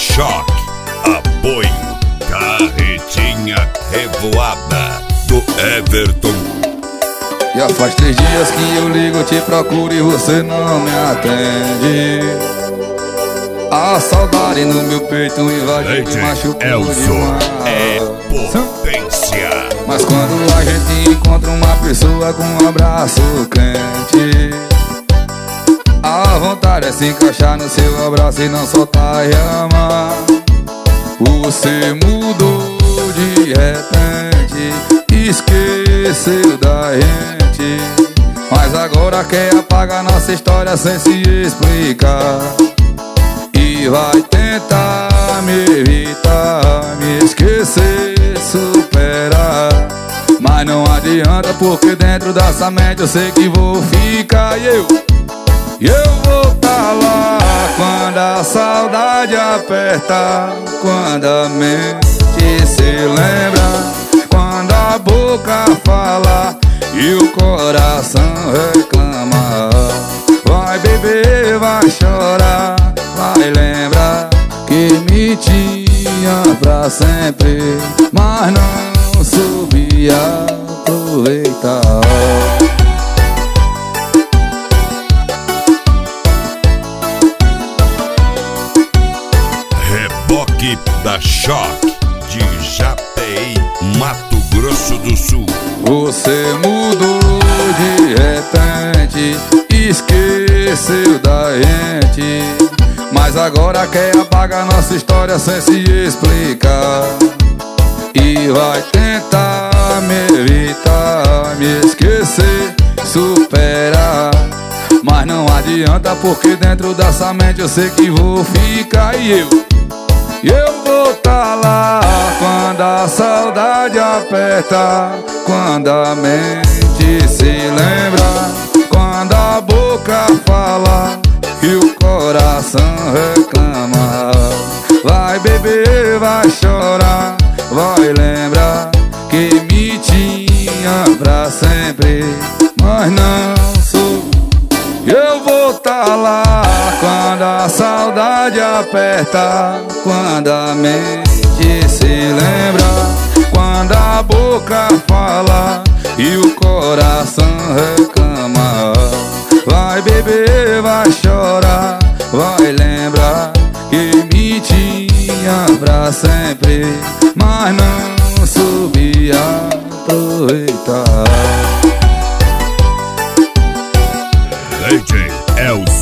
Choque, apoio, carretinha revoada do Everton. Já faz 3 dias que eu ligo, te procuro e você não me atende. A saudade no meu peito invade, me machucou demais. É potência. Mas quando a gente encontra uma pessoa com um abraço quente, a vontade é se encaixar no seu abraço e não soltar e amar. Você mudou de repente, esqueceu da gente, mas agora quer apagar nossa história sem se explicar. E vai tentar me evitar, me esquecer, superar, mas não adianta, porque dentro dessa mente eu sei que vou ficar. E eu vou tá lá quando a saudade aperta, quando a mente se lembra, quando a boca fala e o coração reclama. Vai beber, vai chorar, vai lembrar que me tinha pra sempre, mas não soube aproveitar. Reboque da Choque, de Japeí, Mato Grosso do Sul. Você mudou de repente, esqueceu da gente, mas agora quer apagar nossa história sem se explicar. E vai tentar me evitar, me esquecer, superar, mas não adianta, porque dentro dessa mente eu sei que vou ficar. E eu vou tá lá quando a saudade aperta, quando a mente se lembra, quando a boca fala e o coração reclama. Vai beber, vai chorar, vai lembrar que me tinha pra sempre, mas não sou. Eu vou tá lá quando a saudade aperta, quando a mente se lembra, quando a boca fala e o coração reclama. Vai beber, vai chorar, vai lembrar que me tinha pra sempre, mas não soube aproveitar. DJ Elzo.